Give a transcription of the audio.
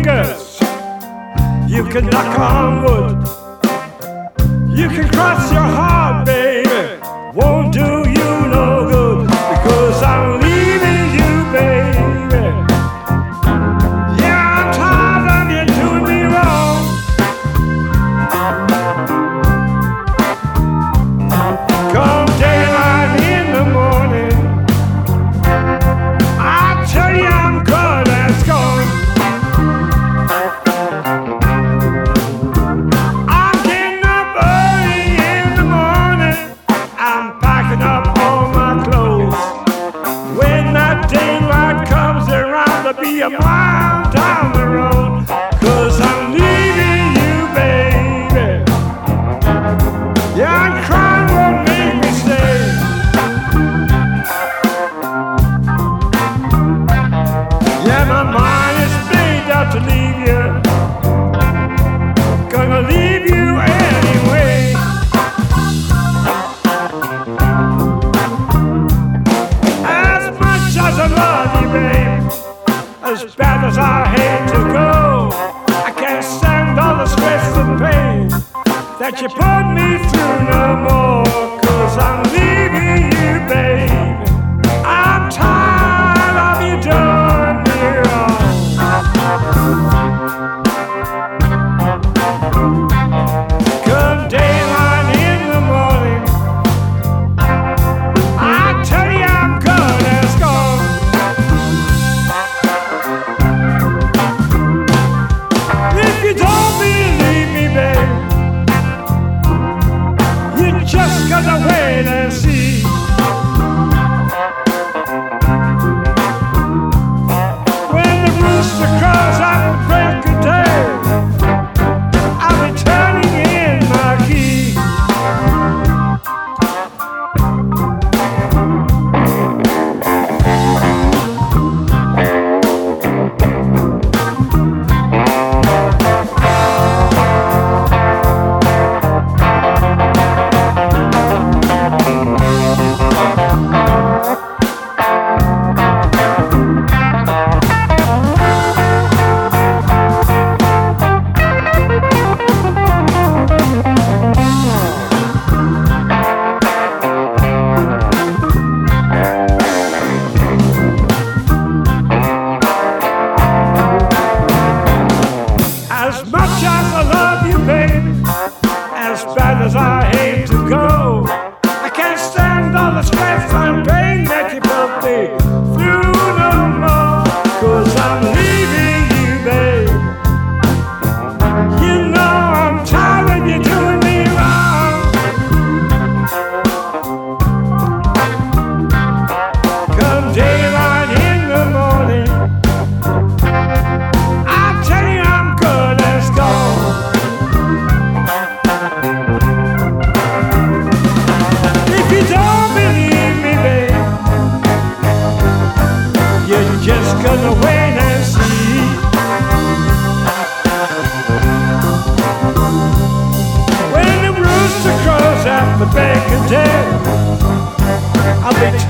fingers. You can knock on wood. You can cross your heart, baby. Won't do you no good because I'm leaving you, baby. Yeah, I'm tired of you doing me wrong. Come daylight in the morning, I tell you I'm good as gone. I'm getting up early in the morning, I'm packing up all my clothes. When that daylight comes around, I'll be a mile down the road, 'cause I'm leaving you, baby. Yeah, I'm crying won't make me stay. Yeah, my mind is made up to leave you. Gonna leave you anyway. As much as I love you, babe, as bad as I hate to go, I can't stand all the stress and pain that you put me through no more, 'cause I'm leaving you, babe. I'm tired of you doing me wrong. Come daylight in the morning, I tell you I'm good as gone. If you don't believe me, babe, you just gotta wait and see. When the rooster crows at the break of day, I'll be turning in my key. As much as I love you, baby, as bad as I hate to go, I can't stand all the stress and pain that you put me through no more, 'cause I'm leaving you, babe. You know I'm tired of you doing me wrong. Come daylight in the morning, I tell you I'm good as gone. If you don't believe me, babe, you're just gonna wait and see. When the rooster crows at the break of day, I'll be